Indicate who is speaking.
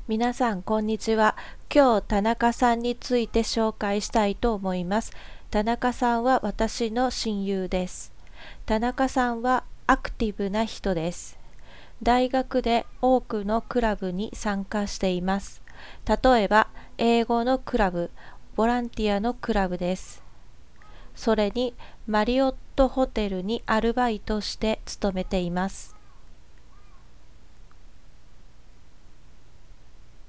Speaker 1: 皆さん、こんにちは。今日、田中さんについて紹介したいと思います。田中さんは私の親友です。田中さんはアクティブな人です。大学で多くのクラブに参加しています。例えば、英語のクラブ、ボランティアのクラブです。それに、マリオットホテルにアルバイトして勤めています。